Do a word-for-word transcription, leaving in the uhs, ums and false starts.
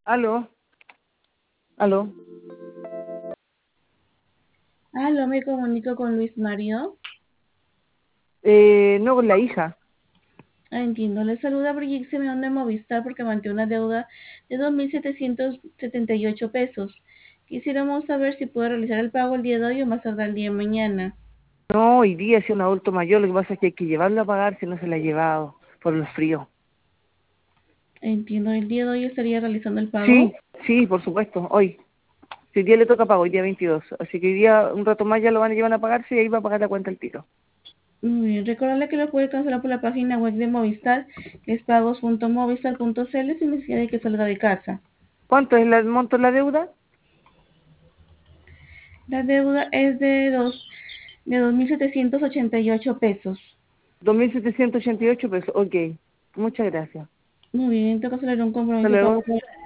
Aló, aló. Aló, me comunico con Luis Mario. Eh, no, con la hija. Ah, entiendo, le saluda Brigitte Simeón de Movistar porque mantiene una deuda de dos mil setecientos setenta y ocho pesos. Quisiéramos saber si puede realizar el pago el día de hoy o más tarde el día de mañana. No, hoy día es un adulto mayor, lo que pasa es que hay que llevarlo a pagar si no se la ha llevado por los fríos. Entiendo, el día de hoy estaría realizando el Sí, pago. sí, por supuesto, hoy. Si hoy día le toca pago, hoy día veintidós. Así que hoy día, un rato más ya lo van a llevar a pagarse y ahí va a pagar la cuenta el tiro. Muy bien, recordarle que lo puede cancelar por la página web de Movistar, que es pagos punto movistar punto cl sin necesidad de que salga de casa. ¿Cuánto es el monto de la deuda? La deuda es de dos de dos mil setecientos ochenta y ocho pesos. Dos mil setecientos ochenta y ocho pesos. Ok, muchas gracias. Muy bien, en todo caso le haré un Hasta compromiso de pago luego.